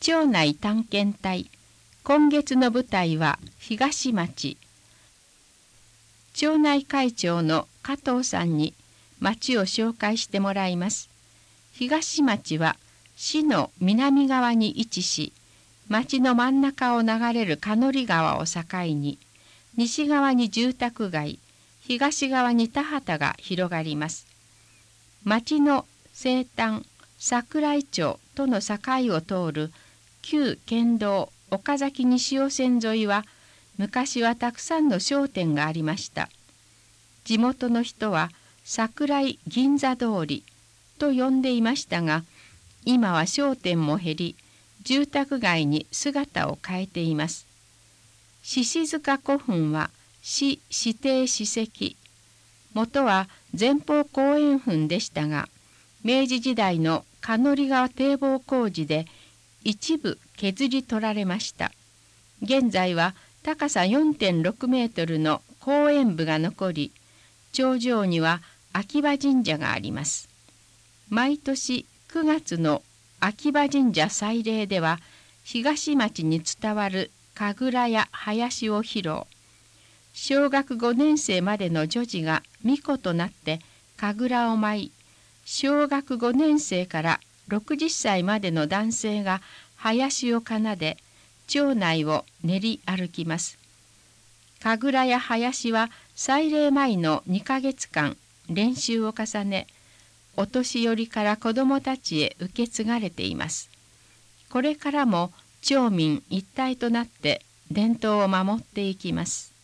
町内探検隊。今月の舞台は東町。町内会長の加藤さんに町を紹介してもらいます。東町は市の南側に位置し、町の真ん中を流れる鹿乗川を境に、西側に住宅街、東側に田畑が広がります。町の西端、桜井町との境を通る旧県道岡崎西尾線沿いは、昔はたくさんの商店がありました。地元の人は桜井銀座通りと呼んでいましたが、今は商店も減り、住宅街に姿を変えています。獅子塚古墳は市指定史跡。元は前方後円墳でしたが、明治時代の鹿乗川堤防工事で一部削り取られました。現在は高さ 4.6 メートルの後円部が残り、頂上には秋葉神社があります。毎年9月の秋葉神社祭礼では、東町に伝わる神楽や囃子を披露。小学5年生までの女児が巫女となって神楽を舞い、小学5年生から60歳までの男性が囃子を奏で、町内を練り歩きます。神楽や囃子は祭礼前の2ヶ月間練習を重ね、お年寄りから子どもたちへ受け継がれています。これからも町民一体となって伝統を守っていきます。